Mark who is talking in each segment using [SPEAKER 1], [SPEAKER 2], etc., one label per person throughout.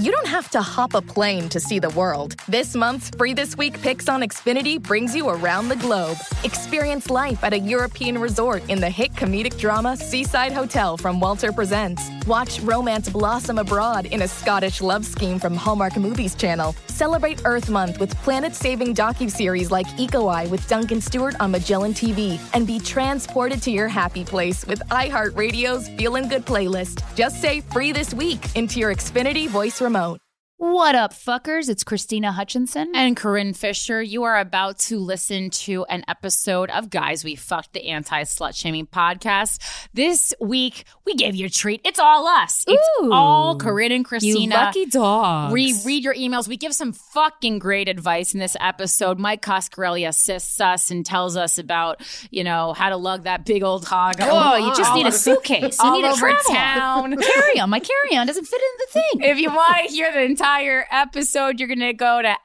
[SPEAKER 1] you don't have to hop a plane to see the world. This month's Free This Week Picks on Xfinity brings you around the globe. Experience life at a European resort in the hit comedic drama Seaside Hotel from Walter Presents. Watch romance blossom abroad in a Scottish love scheme from Hallmark Movies Channel. Celebrate Earth Month with planet-saving docuseries like Eco Eye with Duncan Stewart on Magellan TV. And be transported to your happy place with iHeartRadio's Feelin' Good playlist. Just say Free This Week into your Xfinity voice remote.
[SPEAKER 2] What up, fuckers? It's Christina Hutchinson.
[SPEAKER 3] And Corinne Fisher. You are about to listen to an episode of Guys We Fucked, the anti-slut-shaming podcast. This week, we gave you a treat. It's all us. It's all Corinne and Christina.
[SPEAKER 2] You lucky dogs.
[SPEAKER 3] We read your emails. We give some fucking great advice in this episode. Mike Coscarelli assists us and tells us about, how to lug that big old hog.
[SPEAKER 2] Oh, you just need a suitcase. You need a
[SPEAKER 3] over
[SPEAKER 2] travel.
[SPEAKER 3] town.
[SPEAKER 2] Carry-on. My carry-on doesn't fit in the thing.
[SPEAKER 3] If you want to hear the entire episode, you're going to go to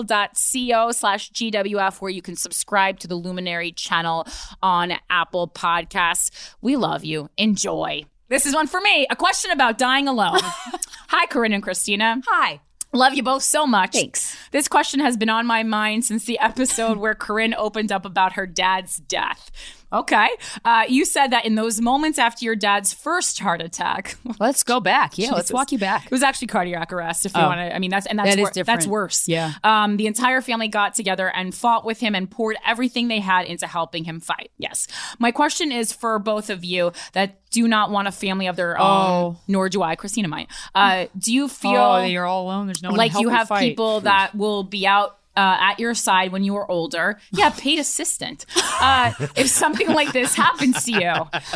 [SPEAKER 3] apple.co/GWF where you can subscribe to the Luminary channel on Apple Podcasts. We love you. Enjoy. This is one for me. A question about dying alone. Hi, Corinne and Christina.
[SPEAKER 2] Hi.
[SPEAKER 3] Love you both so much.
[SPEAKER 2] Thanks.
[SPEAKER 3] This question has been on my mind since the episode where Corinne opened up about her dad's death. Okay. You said that in those moments after your dad's first heart attack.
[SPEAKER 2] Let's go back. Yeah, let's walk you back.
[SPEAKER 3] It was actually cardiac arrest, if you want to. I mean, that's
[SPEAKER 2] different.
[SPEAKER 3] That's worse.
[SPEAKER 2] Yeah.
[SPEAKER 3] The entire family got together and fought with him and poured everything they had into helping him fight. Yes. My question is for both of you that do not want a family of their own, nor do I. Christina might. Do you feel
[SPEAKER 2] you're all alone? There's no one
[SPEAKER 3] like
[SPEAKER 2] to help
[SPEAKER 3] you have
[SPEAKER 2] fight.
[SPEAKER 3] people that will be out at your side when you are older? Yeah, paid assistant. If something like this happens to you.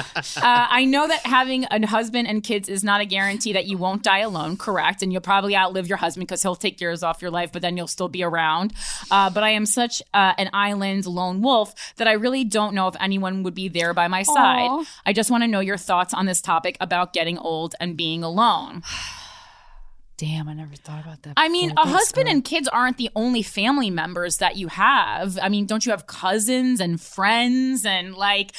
[SPEAKER 3] I know that having a husband and kids is not a guarantee that you won't die alone, correct? And you'll probably outlive your husband because he'll take years off your life, but then you'll still be around. But I am such an island lone wolf that I really don't know if anyone would be there by my side.
[SPEAKER 2] Aww.
[SPEAKER 3] I just want to know your thoughts on this topic about getting old and being alone.
[SPEAKER 2] Damn, I never thought about that.
[SPEAKER 3] I mean, a husband and kids aren't the only family members that you have. I mean, don't you have cousins and friends and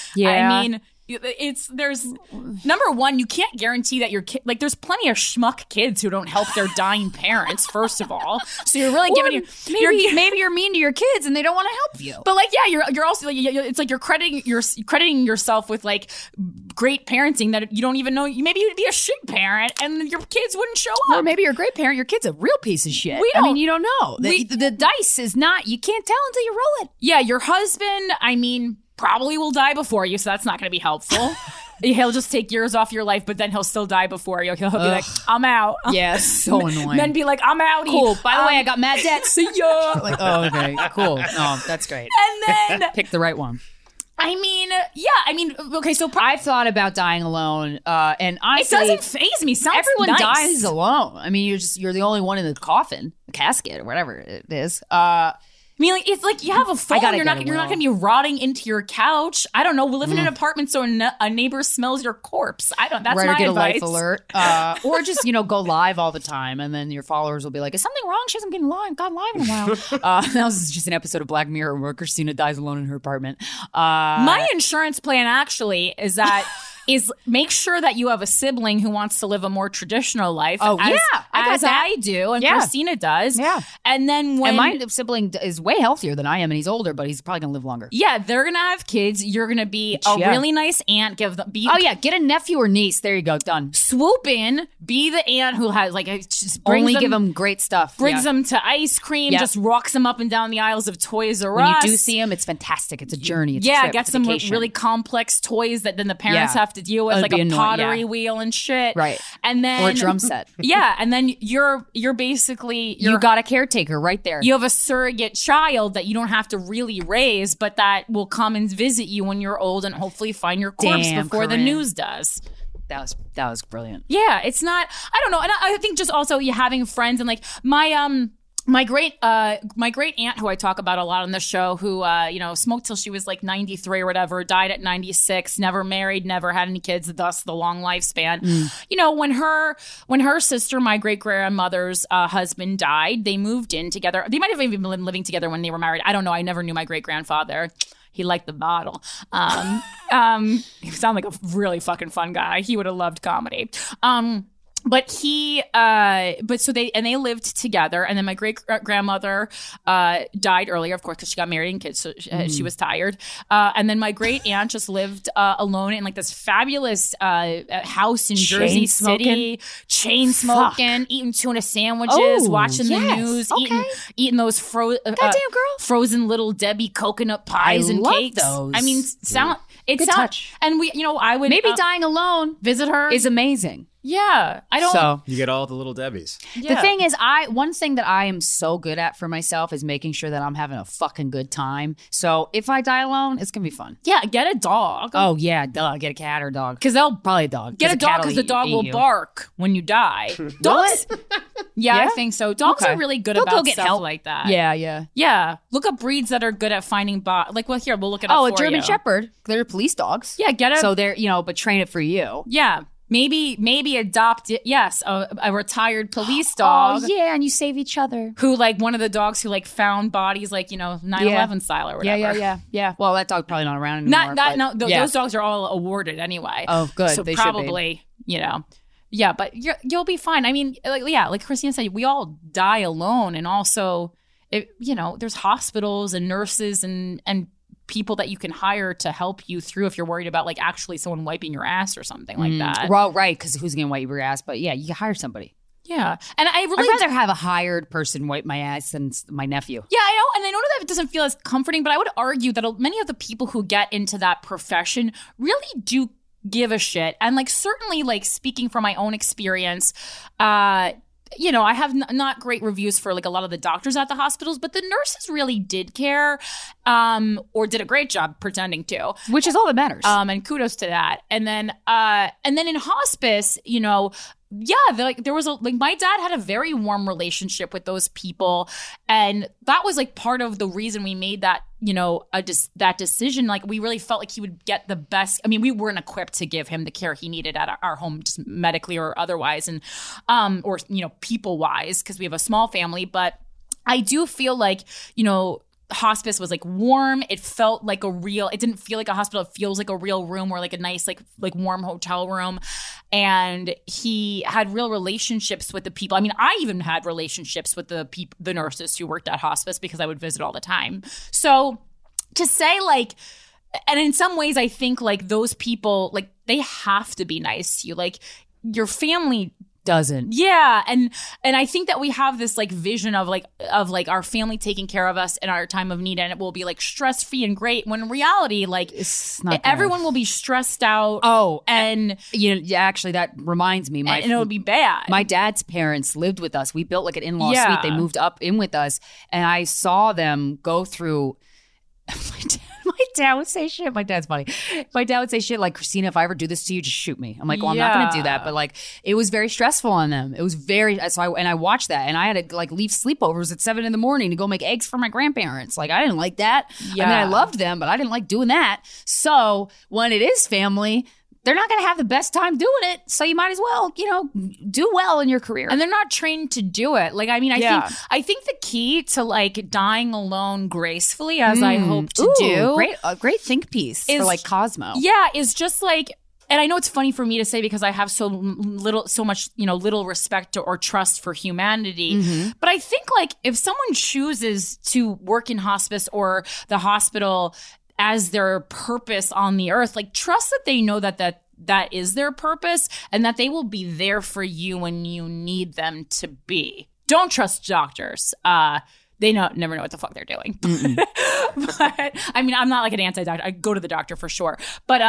[SPEAKER 3] I mean, there's number one, you can't guarantee that your kid, there's plenty of schmuck kids who don't help their dying parents, first of all. So you're really giving
[SPEAKER 2] maybe you're mean to your kids and they don't want to help you.
[SPEAKER 3] But you're also it's like you're crediting yourself with great parenting that you don't even know. Maybe you'd be a shit parent and your kids wouldn't show up.
[SPEAKER 2] Or maybe you're a great parent, your kid's a real piece of shit. You don't know. The dice is not, you can't tell until you roll it.
[SPEAKER 3] Yeah, your husband, probably will die before you, so that's not going to be helpful. He'll just take years off your life, but then he'll still die before you. He'll be like, I'm out.
[SPEAKER 2] Yeah, so annoying.
[SPEAKER 3] Then be like, I'm out.
[SPEAKER 2] Cool. By the way, I got mad debt.
[SPEAKER 3] See ya.
[SPEAKER 2] Okay, cool. Oh, that's great.
[SPEAKER 3] And then
[SPEAKER 2] pick the right one.
[SPEAKER 3] Okay, so
[SPEAKER 2] I've thought about dying alone, and honestly,
[SPEAKER 3] it doesn't faze me. Sounds
[SPEAKER 2] everyone
[SPEAKER 3] nice.
[SPEAKER 2] dies alone. I mean, you're the only one in the coffin, casket, or whatever it is.
[SPEAKER 3] It's like you have a phone. You're not going to be rotting into your couch. I don't know. We live in an apartment, so a neighbor smells your corpse. That's
[SPEAKER 2] right,
[SPEAKER 3] my
[SPEAKER 2] or get
[SPEAKER 3] advice.
[SPEAKER 2] a life alert, or just go live all the time, and then your followers will be like, "Is something wrong? She hasn't gone live in a while." That was just an episode of Black Mirror where Christina dies alone in her apartment.
[SPEAKER 3] My insurance plan actually is that. Is make sure that you have a sibling who wants to live a more traditional life. I do, and Christina does.
[SPEAKER 2] Yeah,
[SPEAKER 3] and then when
[SPEAKER 2] my sibling is way healthier than I am, and he's older, but he's probably gonna live longer.
[SPEAKER 3] Yeah, they're gonna have kids. You're gonna be a really nice aunt. Get
[SPEAKER 2] a nephew or niece. There you go, done.
[SPEAKER 3] Swoop in, be the aunt who has just
[SPEAKER 2] give them great stuff.
[SPEAKER 3] Brings them to ice cream. Just walks them up and down the aisles of Toys R Us.
[SPEAKER 2] When you do see them, it's fantastic. It's a journey. It's a trip.
[SPEAKER 3] Get some really complex toys that then the parents have to deal with, like a pottery wheel and shit.
[SPEAKER 2] Right.
[SPEAKER 3] And then
[SPEAKER 2] or a drum set.
[SPEAKER 3] Yeah. And then you're basically
[SPEAKER 2] you got a caretaker right there.
[SPEAKER 3] You have a surrogate child that you don't have to really raise, but that will come and visit you when you're old and hopefully find your corpse before the news does.
[SPEAKER 2] That was brilliant.
[SPEAKER 3] Yeah, it's not, I don't know. And I think just also you having friends and my great aunt, who I talk about a lot on the show, who smoked till she was 93 or whatever, died at 96, never married, never had any kids, thus the long lifespan. When her sister, my great grandmother's husband, died, they moved in together. They might have even been living together when they were married. I don't know. I never knew my great grandfather. He liked the bottle. He sounded like a really fucking fun guy. He would have loved comedy. But they lived together, and then my great grandmother died earlier, of course, because she got married and kids, so she was tired. And then my great aunt just lived alone in like this fabulous house in Jersey City, chain smoking, eating tuna sandwiches, watching the news, eating those frozen Little Debbie coconut pies and cakes.
[SPEAKER 2] Those.
[SPEAKER 3] I mean,
[SPEAKER 2] Good touch.
[SPEAKER 3] And I would
[SPEAKER 2] maybe dying alone, visit her, is amazing.
[SPEAKER 3] Yeah, I don't.
[SPEAKER 2] So
[SPEAKER 4] you get all the little Debbies.
[SPEAKER 2] The thing is, one thing that I am so good at for myself is making sure that I'm having a fucking good time. So if I die alone, it's gonna be fun.
[SPEAKER 3] Yeah, get a dog.
[SPEAKER 2] Oh yeah, duh, get a cat or a dog.
[SPEAKER 3] Because they'll
[SPEAKER 2] probably a dog.
[SPEAKER 3] Get a dog because the dog will bark when you die. Dogs. Yeah, I think so. Dogs are really good about stuff help like that.
[SPEAKER 2] Yeah.
[SPEAKER 3] Look up breeds that are good at finding we'll look it up.
[SPEAKER 2] Oh, a German Shepherd. They're police dogs.
[SPEAKER 3] Yeah, get it.
[SPEAKER 2] So they're but train it for you.
[SPEAKER 3] Yeah. Maybe adopt it. Yes, a retired police dog.
[SPEAKER 2] Oh yeah, and you save each other.
[SPEAKER 3] Who one of the dogs who found bodies 9/11 style or whatever.
[SPEAKER 2] Yeah. Well, that dog's probably not around anymore.
[SPEAKER 3] Those dogs are all awarded anyway.
[SPEAKER 2] Oh, good.
[SPEAKER 3] So
[SPEAKER 2] they
[SPEAKER 3] probably yeah, but you'll be fine. I mean, like Christina said, we all die alone, and also, there's hospitals and nurses and people that you can hire to help you through if you're worried about actually someone wiping your ass or something like that.
[SPEAKER 2] Well, right, because who's going to wipe your ass? But yeah, you can hire somebody.
[SPEAKER 3] Yeah. And I'd
[SPEAKER 2] rather have a hired person wipe my ass than my nephew.
[SPEAKER 3] Yeah, I know. And I know that it doesn't feel as comforting, but I would argue that many of the people who get into that profession really do give a shit. And certainly speaking from my own experience, I have not great reviews for a lot of the doctors at the hospitals, but the nurses really did care, or did a great job pretending to,
[SPEAKER 2] which is all that matters.
[SPEAKER 3] And kudos to that. And then in hospice, there was my dad had a very warm relationship with those people, and that was part of the reason we made that that decision. We really felt like he would get the best. I mean, we weren't equipped to give him the care he needed at our home, just medically or otherwise, and or people wise, because we have a small family. But I do feel hospice was warm. It felt like it didn't feel like a hospital. It feels like a real room, or a nice warm hotel room. And he had real relationships with the people. I mean, I even had relationships with the nurses who worked at hospice because I would visit all the time. So to say and in some ways I think those people, they have to be nice to you. Your family
[SPEAKER 2] doesn't.
[SPEAKER 3] Yeah, and I think that we have this vision of our family taking care of us in our time of need, and it will be stress free and great. When in reality,
[SPEAKER 2] it's not
[SPEAKER 3] everyone will be stressed out.
[SPEAKER 2] Oh,
[SPEAKER 3] and
[SPEAKER 2] actually, that reminds me,
[SPEAKER 3] and it'll be bad.
[SPEAKER 2] My dad's parents lived with us. We built an in-law suite. They moved up in with us, and I saw them go through. My dad would say shit. My dad's funny. My dad would say shit Christina, if I ever do this to you, just shoot me. I'm well, I'm not going to do that. But it was very stressful on them. It was very, I watched that, and I had to leave sleepovers at 7 a.m. to go make eggs for my grandparents. I didn't like that. Yeah. I mean, I loved them, but I didn't like doing that. So when it is family, they're not going to have the best time doing it. So you might as well, do well in your career.
[SPEAKER 3] And they're not trained to do it. I think the key to dying alone gracefully, as I hope to do.
[SPEAKER 2] Great think piece for Cosmo.
[SPEAKER 3] Yeah, is just and I know it's funny for me to say because I have so much, little respect or trust for humanity. Mm-hmm. But I think if someone chooses to work in hospice or the hospital as their purpose on the earth, trust that they know that is their purpose, and that they will be there for you when you need them to be. Don't trust doctors. They never know what the fuck they're doing. But I mean, I'm not an anti-doctor. I go to the doctor for sure. But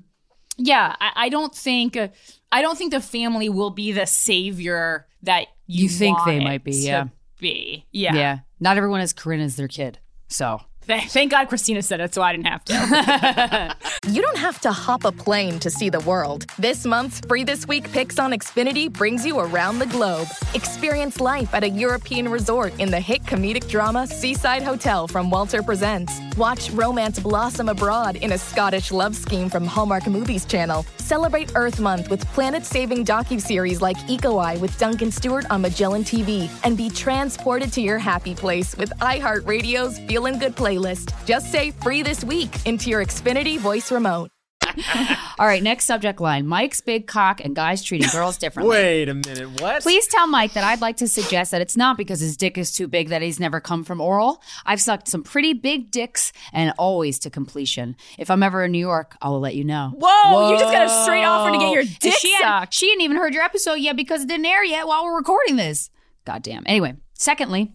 [SPEAKER 3] I don't think the family will be the savior that you
[SPEAKER 2] think
[SPEAKER 3] want
[SPEAKER 2] they might be.
[SPEAKER 3] Yeah.
[SPEAKER 2] Not everyone has Corinne as their kid, so.
[SPEAKER 3] Thank God Christina said it, so I didn't have to.
[SPEAKER 1] You don't have to hop a plane to see the world. This month's Free This Week Picks on Xfinity brings you around the globe. Experience life at a European resort in the hit comedic drama Seaside Hotel from Walter Presents. Watch romance blossom abroad in a Scottish love scheme from Hallmark Movies Channel. Celebrate Earth Month with planet-saving docuseries like Eco Eye with Duncan Stewart on Magellan TV. And be transported to your happy place with iHeartRadio's Feelin' Good playlist. Just say free this week into your Xfinity voice remote.
[SPEAKER 2] All right, next subject line. Mike's big cock and guys treating girls differently.
[SPEAKER 4] Wait a minute, what?
[SPEAKER 2] Please tell Mike that I'd like to suggest that it's not because his dick is too big that he's never come from oral. I've sucked some pretty big dicks and always to completion. If I'm ever in New York, I will let you know.
[SPEAKER 3] Whoa, you just got a straight offer to get your dick sucked.
[SPEAKER 2] She hadn't even heard your episode yet because it didn't air yet while we're recording this. Goddamn. Anyway, secondly...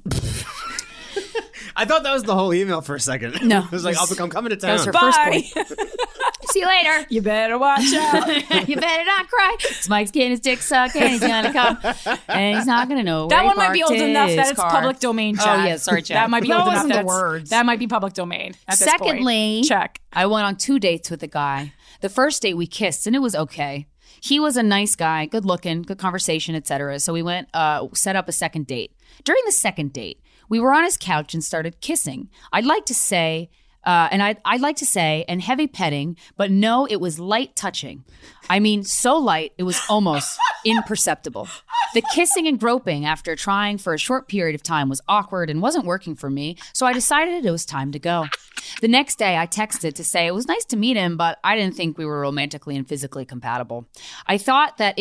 [SPEAKER 4] I thought that was the whole email for a second.
[SPEAKER 2] No.
[SPEAKER 4] I was like, I'm coming to town.
[SPEAKER 2] That was her
[SPEAKER 3] Bye.
[SPEAKER 2] first point. See you later.
[SPEAKER 3] You better watch out.
[SPEAKER 2] You better not cry. It's Mike's getting his dick sucked and he's gonna come. And he's not gonna know
[SPEAKER 3] That
[SPEAKER 2] where
[SPEAKER 3] one might be old enough that it's
[SPEAKER 2] car.
[SPEAKER 3] public domain, Chad.
[SPEAKER 2] Oh, yeah, sorry, Chad.
[SPEAKER 3] That might be old enough.
[SPEAKER 2] The words.
[SPEAKER 3] That might be public domain at this
[SPEAKER 2] Secondly,
[SPEAKER 3] point. Check.
[SPEAKER 2] I went on 2 dates with a guy. The first date we kissed and it was okay. He was a nice guy, good looking, good conversation, etc. So we went, set up a second date. During the second date, we were on his couch and started kissing. I'd like to say, and heavy petting, but no, it was light touching. I mean, so light, it was almost imperceptible. The kissing and groping after trying for a short period of time was awkward and wasn't working for me, so I decided it was time to go. The next day, I texted to say it was nice to meet him, but I didn't think we were romantically and physically compatible. I thought that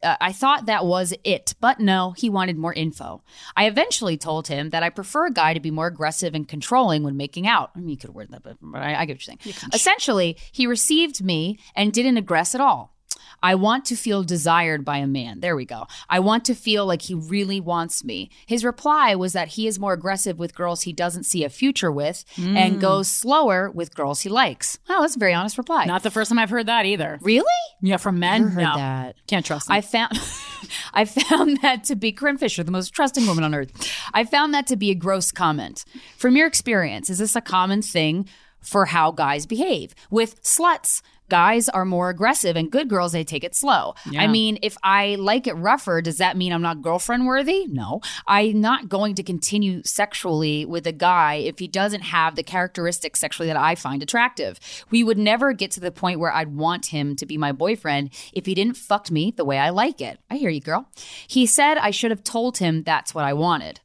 [SPEAKER 2] was it, but no, he wanted more info. I eventually told him that I prefer a guy to be more aggressive and controlling when making out. I mean, you could word that, but I get what you're saying. Essentially, he received me and didn't aggress at all. I want to feel desired by a man. There we go. I want to feel like he really wants me. His reply was that he is more aggressive with girls he doesn't see a future with and goes slower with girls he likes. Oh, that's a very honest reply.
[SPEAKER 3] Not the first time I've heard that either.
[SPEAKER 2] Really?
[SPEAKER 3] Yeah, from men?
[SPEAKER 2] Never heard that.
[SPEAKER 3] Can't trust them.
[SPEAKER 2] I found that to be Corinne Fisher, the most trusting woman on earth. I found that to be a gross comment. From your experience, is this a common thing for how guys behave? With sluts, guys are more aggressive and good girls, they take it slow. Yeah. I mean, if I like it rougher, does that mean I'm not girlfriend worthy? No. I'm not going to continue sexually with a guy if he doesn't have the characteristics sexually that I find attractive. We would never get to the point where I'd want him to be my boyfriend if he didn't fuck me the way I like it. I hear you, girl. He said I should have told him that's what I wanted.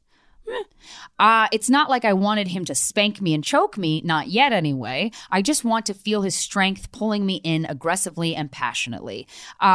[SPEAKER 2] It's not like I wanted him to spank me and choke me, not yet anyway. I just want to feel his strength pulling me in aggressively and passionately.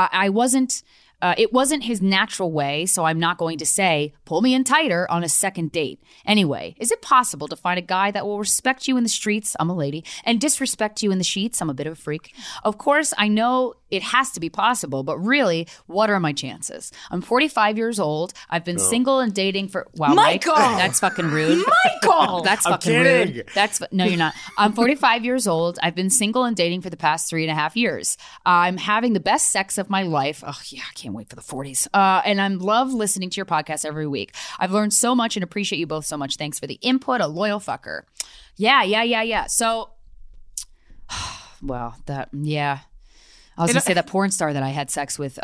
[SPEAKER 2] It wasn't his natural way, so I'm not going to say, pull me in tighter on a second date. Anyway, is it possible to find a guy that will respect you in the streets, I'm a lady, and disrespect you in the sheets, I'm a bit of a freak? Of course, I know it has to be possible, but really, what are my chances? I'm 45 years old. I've been single and dating for... Wow,
[SPEAKER 3] Michael!
[SPEAKER 2] Mike, that's fucking rude.
[SPEAKER 3] Michael!
[SPEAKER 2] That's fucking rude. No, you're not. I'm 45 years old. I've been single and dating for the past 3.5 years. I'm having the best sex of my life. Oh, yeah, I can't wait for the 40s. And I love listening to your podcast every week. I've learned so much and appreciate you both so much. Thanks for the input. A loyal fucker. Yeah. So, well, yeah. I was going to say that porn star that I had sex with,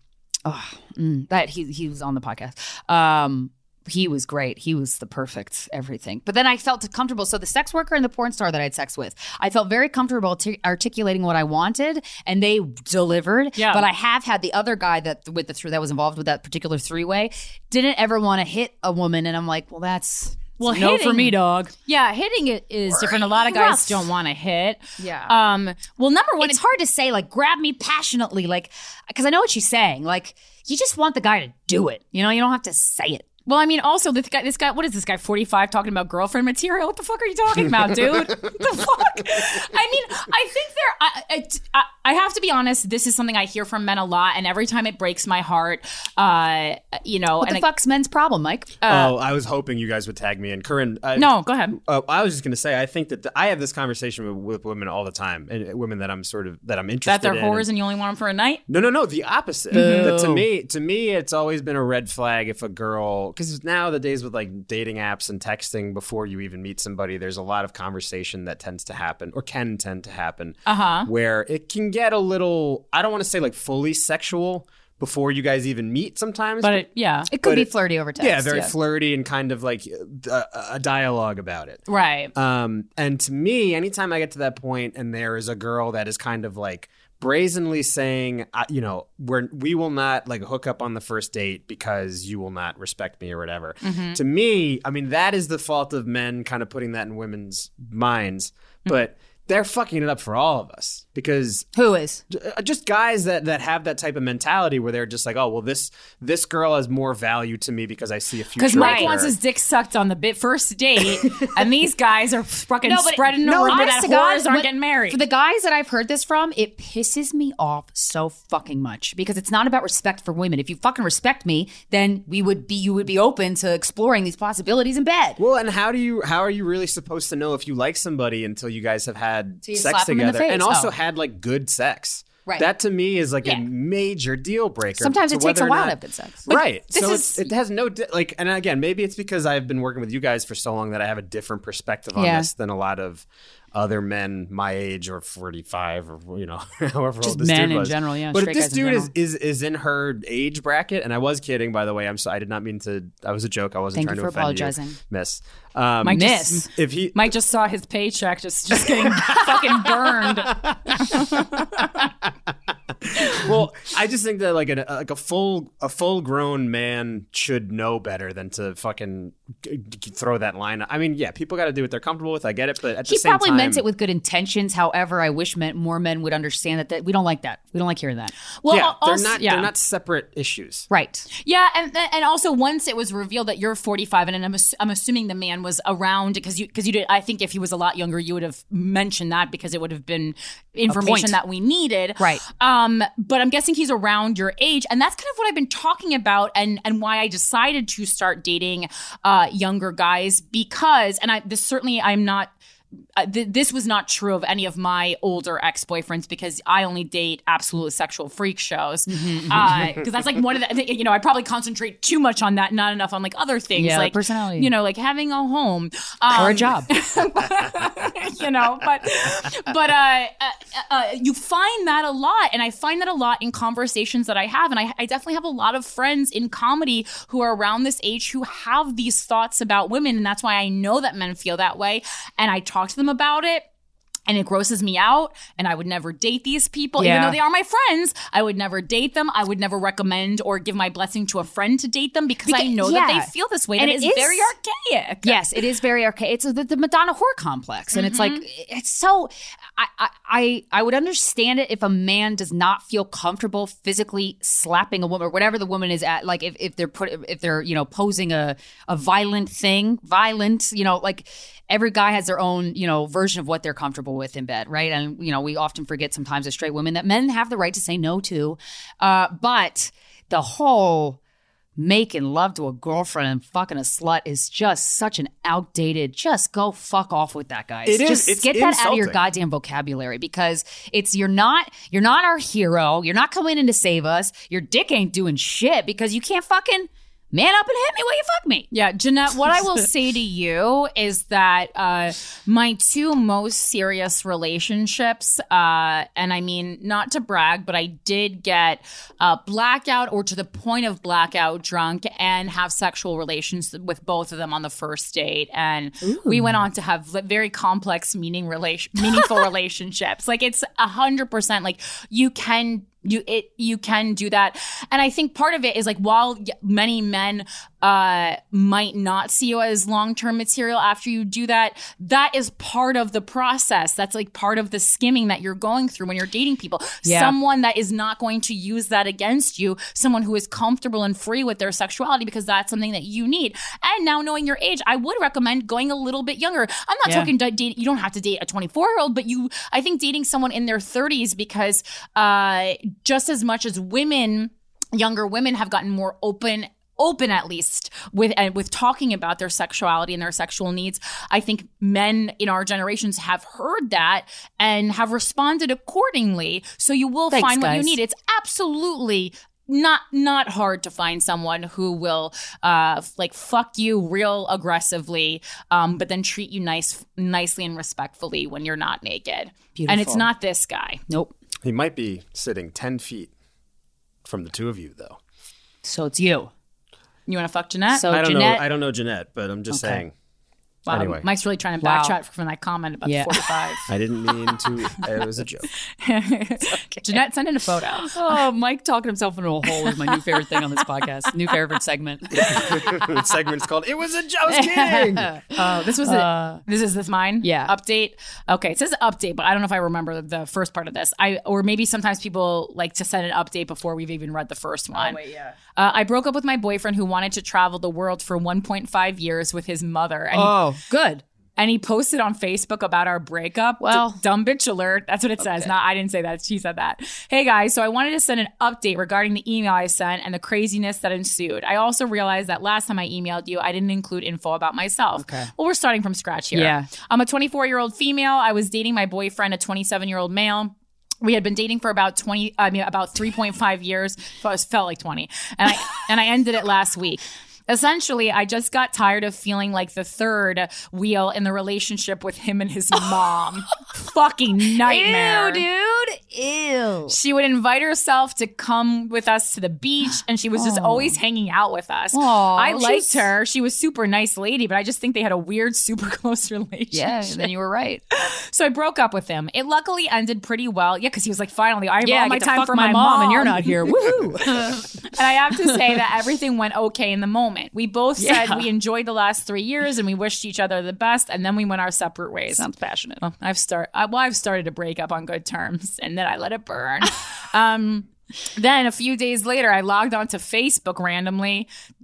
[SPEAKER 2] that he was on the podcast. He was great. He was the perfect everything. But then I felt comfortable. So the sex worker and the porn star that I had sex with, I felt very comfortable articulating what I wanted, and they delivered. Yeah. But I have had the other guy that was involved with that particular three-way didn't ever want to hit a woman, and I'm like, well, that's...
[SPEAKER 3] Well,
[SPEAKER 2] no
[SPEAKER 3] hitting,
[SPEAKER 2] for me, dog.
[SPEAKER 3] Yeah, hitting it is different. A lot of guys don't want to hit.
[SPEAKER 2] Yeah.
[SPEAKER 3] Well, number one,
[SPEAKER 2] it's hard to say, like, grab me passionately, like, because I know what she's saying. Like, you just want the guy to do it. You know, you don't have to say it.
[SPEAKER 3] Well, I mean, also, this guy, what is this guy, 45, talking about girlfriend material? What the fuck are you talking about, dude? What the fuck? I mean, I think I have to be honest, this is something I hear from men a lot, and every time it breaks my heart,
[SPEAKER 2] What the fuck's men's problem, Mike?
[SPEAKER 4] I was hoping you guys would tag me in. Corinne.
[SPEAKER 3] No, go ahead.
[SPEAKER 4] I was just going to say, I think that I have this conversation with women all the time, and women that I'm interested in.
[SPEAKER 3] That they're whores and you only want them for a night?
[SPEAKER 4] No, the opposite. That to me, it's always been a red flag if a girl... Because now the days with like dating apps and texting before you even meet somebody, there's a lot of conversation that tends to happen or can tend to happen where it can get a little, I don't want to say like fully sexual before you guys even meet sometimes.
[SPEAKER 2] But it could be flirty over text.
[SPEAKER 4] Yeah, very flirty and kind of like a dialogue about it.
[SPEAKER 3] Right.
[SPEAKER 4] And to me, anytime I get to that point and there is a girl that is kind of like brazenly saying, we will not like hook up on the first date because you will not respect me or whatever. Mm-hmm. To me, I mean, that is the fault of men kind of putting that in women's minds. But they're fucking it up for all of us because
[SPEAKER 2] who is
[SPEAKER 4] just guys that have that type of mentality where they're just like, oh, well, this girl has more value to me because I see a future.
[SPEAKER 3] Because Mike wants his dick sucked on the first date, and these guys are fucking spreading the rumor that whores aren't getting married.
[SPEAKER 2] For the guys that I've heard this from, it pisses me off so fucking much because it's not about respect for women. If you fucking respect me, then you would be open to exploring these possibilities in bed.
[SPEAKER 4] Well, and how are you really supposed to know if you like somebody until you guys have had sex together and also had like good sex? Right. That to me is like a major deal breaker.
[SPEAKER 2] Sometimes it takes a while to have good sex.
[SPEAKER 4] Right. So it has no like, and again, maybe it's because I've been working with you guys for so long that I have a different perspective on this than a lot of other men my age or 45 or however
[SPEAKER 2] just
[SPEAKER 4] old this
[SPEAKER 2] men
[SPEAKER 4] dude was.
[SPEAKER 2] In general, yeah.
[SPEAKER 4] But if this dude is in her age bracket, and I was kidding, by the way, I did not mean to. That was a joke. I wasn't trying to offend
[SPEAKER 2] apologizing.
[SPEAKER 4] You, Miss.
[SPEAKER 3] Mike just saw his paycheck just getting fucking burned.
[SPEAKER 4] Well, I just think that like a full grown man should know better than to fucking throw that line. I mean, yeah, people got to do what they're comfortable with. I get it, but at the same time,
[SPEAKER 2] he probably meant it with good intentions. However, I wish more men would understand that we don't like that. We don't like hearing that.
[SPEAKER 3] Well,
[SPEAKER 4] yeah, they're not separate issues,
[SPEAKER 2] right?
[SPEAKER 3] Yeah, and also once it was revealed that you're 45, and I'm assuming the man was around because you did. I think if he was a lot younger, you would have mentioned that because it would have been information that we needed,
[SPEAKER 2] right?
[SPEAKER 3] But I'm guessing he's around your age, and that's kind of what I've been talking about, and why I decided to start dating younger guys because, and I'm not. This was not true of any of my older ex-boyfriends because I only date absolute sexual freak shows. Because that's like one of the, I probably concentrate too much on that, not enough on like other things, like
[SPEAKER 2] personality,
[SPEAKER 3] like having a home
[SPEAKER 2] or a job,
[SPEAKER 3] but you find that a lot, and I find that a lot in conversations that I have, and I definitely have a lot of friends in comedy who are around this age who have these thoughts about women, and that's why I know that men feel that way, and I talk to them about it. And it grosses me out, and I would never date these people. Even though they are my friends, I would never date them. I would never recommend or give my blessing to a friend to date them because I know that they feel this way. And it is very archaic.
[SPEAKER 2] Yes, it is very archaic. It's the Madonna whore complex. And it's like, it's so... I would understand it if a man does not feel comfortable physically slapping a woman or whatever the woman is at. Like if they're posing a violent thing, like every guy has their own, version of what they're comfortable with in bed, right? And, we often forget sometimes as straight women that men have the right to say no to. But the whole making love to a girlfriend and fucking a slut is just such an outdated, just go fuck off with that, guys. Just get that out of your goddamn vocabulary because you're not our hero. You're not coming in to save us. Your dick ain't doing shit because you can't fucking man up and hit me while you fuck me.
[SPEAKER 3] Yeah, Jeanette, what I will say to you is that my two most serious relationships, and I mean, not to brag, but I did get blackout or to the point of blackout drunk and have sexual relations with both of them on the first date. And we went on to have very complex, meaningful relationships. Like it's 100% like you can do that. And I think part of it is like while many men might not see you as long-term material after you do that, that is part of the process. That's like part of the skimming that you're going through when you're dating people. Yeah. Someone that is not going to use that against you, someone who is comfortable and free with their sexuality because that's something that you need. And now knowing your age, I would recommend going a little bit younger. I'm not talking date. You don't have to date a 24-year-old, but I think dating someone in their 30s because just as much as younger women have gotten more open at least with talking about their sexuality and their sexual needs. I think men in our generations have heard that and have responded accordingly. So you will find what you need. It's absolutely not hard to find someone who will like fuck you real aggressively, but then treat you nicely and respectfully when you're not naked. Beautiful. And it's not this guy.
[SPEAKER 2] Nope.
[SPEAKER 4] He might be sitting 10 feet from the two of you, though.
[SPEAKER 2] So it's you.
[SPEAKER 3] You want to fuck Jeanette?
[SPEAKER 2] So
[SPEAKER 4] I don't know Jeanette, but I'm just saying.
[SPEAKER 3] Wow,
[SPEAKER 4] Anyway.
[SPEAKER 3] Mike's really trying to backtrack from that comment about the 45.
[SPEAKER 4] I didn't mean to. It was a joke.
[SPEAKER 3] Jeanette, send in a photo.
[SPEAKER 2] Oh, Mike talking himself into a hole is my new favorite thing on this podcast. New favorite segment.
[SPEAKER 4] The segment's called "It Was a Joke." I was kidding.
[SPEAKER 3] This was it. This mine.
[SPEAKER 2] Yeah.
[SPEAKER 3] Update. Okay, it says update, but I don't know if I remember the first part of this. Or maybe sometimes people like to send an update before we've even read the first one.
[SPEAKER 2] Oh, wait, yeah.
[SPEAKER 3] I broke up with my boyfriend who wanted to travel the world for 1.5 years with his mother. And
[SPEAKER 2] Good.
[SPEAKER 3] And he posted on Facebook about our breakup.
[SPEAKER 2] Well,
[SPEAKER 3] dumb bitch alert. That's what it says. Not, I didn't say that. She said that. Hey guys, so I wanted to send an update regarding the email I sent and the craziness that ensued. I also realized that last time I emailed you, I didn't include info about myself.
[SPEAKER 2] Okay.
[SPEAKER 3] Well, we're starting from scratch here.
[SPEAKER 2] Yeah.
[SPEAKER 3] I'm a 24-year-old female. I was dating my boyfriend, a 27-year-old male. We had been dating for about 3.5 years. Felt like 20. And I ended it last week. Essentially, I just got tired of feeling like the third wheel in the relationship with him and his mom. Fucking nightmare.
[SPEAKER 2] Ew, dude. Ew.
[SPEAKER 3] She would invite herself to come with us to the beach, and she was just always hanging out with us. I liked her. She was super nice lady, but I just think they had a weird, super close relationship.
[SPEAKER 2] Yeah, then you were right.
[SPEAKER 3] So I broke up with him. It luckily ended pretty well. Yeah, because he was like, finally, I have all my
[SPEAKER 2] get to
[SPEAKER 3] time
[SPEAKER 2] fuck
[SPEAKER 3] for
[SPEAKER 2] my mom, and you're not here. Woohoo.
[SPEAKER 3] And I have to say that everything went okay in the moment. We both said we enjoyed the last 3 years and we wished each other the best, and then we went our separate ways.
[SPEAKER 2] Sounds passionate.
[SPEAKER 3] Well, I've started to break up on good terms, and then I let it burn. Then a few days later, I logged onto Facebook randomly.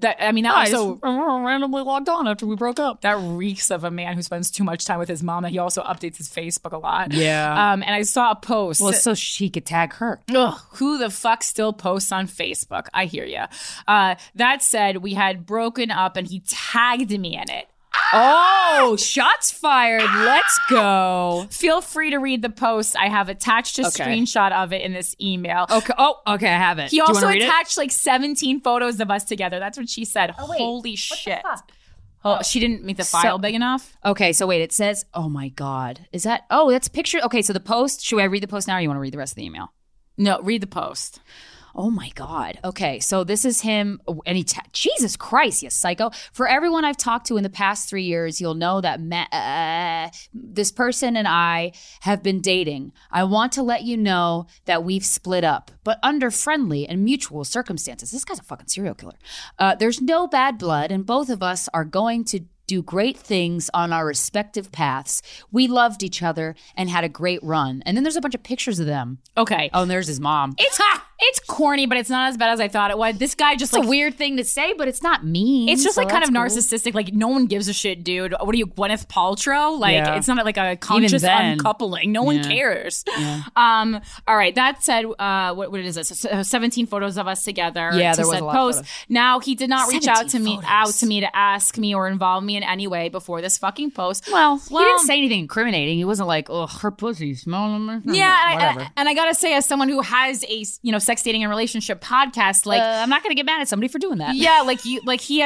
[SPEAKER 2] Randomly logged on after we broke up.
[SPEAKER 3] That reeks of a man who spends too much time with his mom. That he also updates his Facebook a lot.
[SPEAKER 2] Yeah.
[SPEAKER 3] And I saw a post.
[SPEAKER 2] Well, so she could tag her.
[SPEAKER 3] Ugh, who the fuck still posts on Facebook? I hear you. That said, we had broken up, and he tagged me in it.
[SPEAKER 2] Oh, shots fired. Let's go.
[SPEAKER 3] Feel free to read the post. I have attached a screenshot of it in this email.
[SPEAKER 2] Okay. Oh, okay. I have it.
[SPEAKER 3] He also attached like 17 photos of us together. That's what she said.
[SPEAKER 2] Oh, wait.
[SPEAKER 3] Holy shit. Oh, she didn't make the file big enough?
[SPEAKER 2] Okay, so wait, it says, oh my God. Is that, that's a picture. Okay, so the post, should I read the post now or you want to read the rest of the email?
[SPEAKER 3] No, read the post.
[SPEAKER 2] Oh my God. Okay, so this is him, and Jesus Christ, you psycho. For everyone I've talked to in the past 3 years, you'll know that this person and I have been dating. I want to let you know that we've split up, but under friendly and mutual circumstances. This guy's a fucking serial killer. There's no bad blood, and both of us are going to do great things on our respective paths. We loved each other and had a great run. And then there's a bunch of pictures of them.
[SPEAKER 3] Okay.
[SPEAKER 2] Oh, and there's his mom.
[SPEAKER 3] It's corny, but it's not as bad as I thought it was. This guy just
[SPEAKER 2] it's a weird thing to say, but it's not mean.
[SPEAKER 3] It's just
[SPEAKER 2] so
[SPEAKER 3] like kind of
[SPEAKER 2] cool.
[SPEAKER 3] Narcissistic. Like no one gives a shit, dude. What are you, Gwyneth Paltrow? Like it's not like a conscious uncoupling. No one cares. Yeah. All right. That said, what is this? 17 photos of us together.
[SPEAKER 2] Yeah, there was a lot of photos.
[SPEAKER 3] Now he did not reach out to me to ask me or involve me in any way before this fucking post.
[SPEAKER 2] Well, he didn't say anything incriminating. He wasn't like, oh, her pussy smelling.
[SPEAKER 3] Yeah, and I gotta say, as someone who has a sex, dating, and relationship podcast, like
[SPEAKER 2] I'm not gonna get mad at somebody for doing that.
[SPEAKER 3] Yeah, he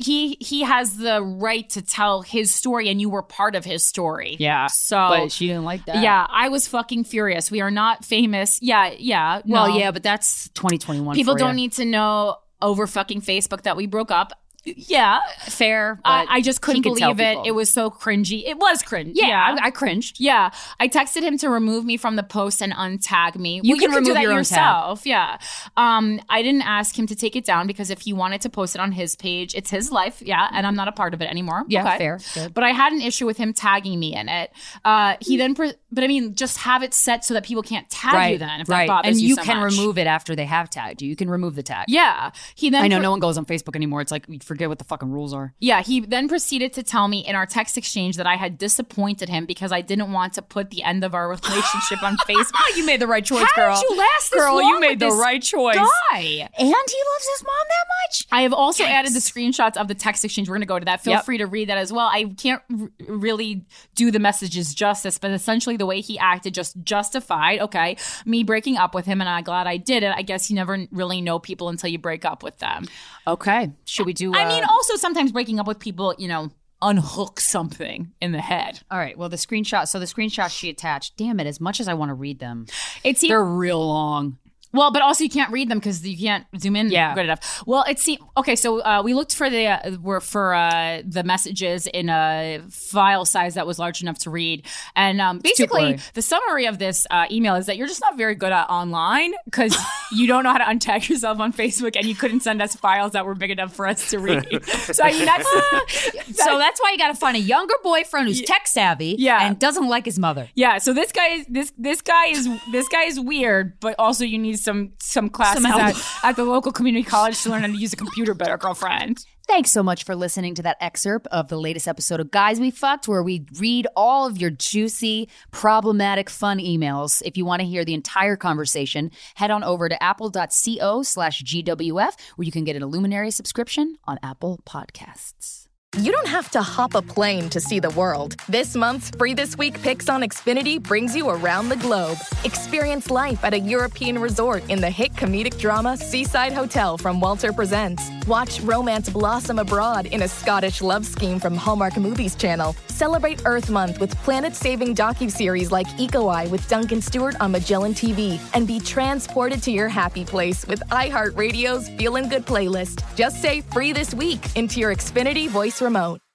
[SPEAKER 3] has the right to tell his story, and you were part of his story.
[SPEAKER 2] Yeah.
[SPEAKER 3] So,
[SPEAKER 2] but she didn't like that.
[SPEAKER 3] Yeah, I was fucking furious. We are not famous. Yeah.
[SPEAKER 2] Well, yeah, but that's 2021.
[SPEAKER 3] People don't need to know over fucking Facebook that we broke up. Yeah,
[SPEAKER 2] fair.
[SPEAKER 3] I just couldn't believe it. It was so cringy. It was cringe.
[SPEAKER 2] Yeah. I cringed.
[SPEAKER 3] Yeah, I texted him to remove me from the post and untag me.
[SPEAKER 2] You can remove
[SPEAKER 3] do that
[SPEAKER 2] your
[SPEAKER 3] yourself. Yeah. I didn't ask him to take it down because if he wanted to post it on his page, it's his life. Yeah, and I'm not a part of it anymore.
[SPEAKER 2] Yeah,
[SPEAKER 3] okay.
[SPEAKER 2] fair. Good.
[SPEAKER 3] But I had an issue with him tagging me in it. He then, but I mean, just have it set so that people can't tag you then. If that bothers you so much.
[SPEAKER 2] And you can remove it after they have tagged you. You can remove the tag.
[SPEAKER 3] Yeah.
[SPEAKER 2] I know no one goes on Facebook anymore. It's like we forget what the fucking rules are.
[SPEAKER 3] Yeah, he then proceeded to tell me in our text exchange that I had disappointed him because I didn't want to put the end of our relationship on Facebook.
[SPEAKER 2] You made the right choice, girl.
[SPEAKER 3] How did you last this
[SPEAKER 2] long?
[SPEAKER 3] Girl,
[SPEAKER 2] you made the right choice.
[SPEAKER 3] Guy.
[SPEAKER 2] And he loves his mom that much?
[SPEAKER 3] I have also added the screenshots of the text exchange. We're going to go to that. Feel free to read that as well. I can't really do the messages justice, but essentially the way he acted just justified, me breaking up with him, and I'm glad I did it. I guess you never really know people until you break up with them.
[SPEAKER 2] Okay. Should we do...
[SPEAKER 3] I mean, also sometimes breaking up with people, unhook something in the head.
[SPEAKER 2] All right. Well, the screenshots she attached, damn it, as much as I want to read them,
[SPEAKER 3] they're
[SPEAKER 2] real long.
[SPEAKER 3] Well, but also you can't read them because you can't zoom in good enough. Well, it seemed okay. So we looked for the messages in a file size that was large enough to read, and basically the summary of this email is that you're just not very good at online because you don't know how to untag yourself on Facebook, and you couldn't send us files that were big enough for us to read. So I mean,
[SPEAKER 2] that's why you got to find a younger boyfriend who's tech savvy and doesn't like his mother.
[SPEAKER 3] Yeah. So this guy is weird, but also you need some classes at the local community college to learn how to use a computer better, girlfriend.
[SPEAKER 2] Thanks so much for listening to that excerpt of the latest episode of Guys We Fucked, where we read all of your juicy, problematic, fun emails. If you want to hear the entire conversation, head on over to apple.co/GWF, where you can get an Illuminary subscription on Apple Podcasts.
[SPEAKER 1] You don't have to hop a plane to see the world. This month's Free This Week Picks on Xfinity brings you around the globe. Experience life at a European resort in the hit comedic drama Seaside Hotel from Walter Presents. Watch romance blossom abroad in a Scottish love scheme from Hallmark Movies Channel. Celebrate Earth Month with planet-saving docuseries like Eco Eye with Duncan Stewart on Magellan TV. And be transported to your happy place with iHeartRadio's Feelin' Good playlist. Just say Free This Week into your Xfinity voice remote.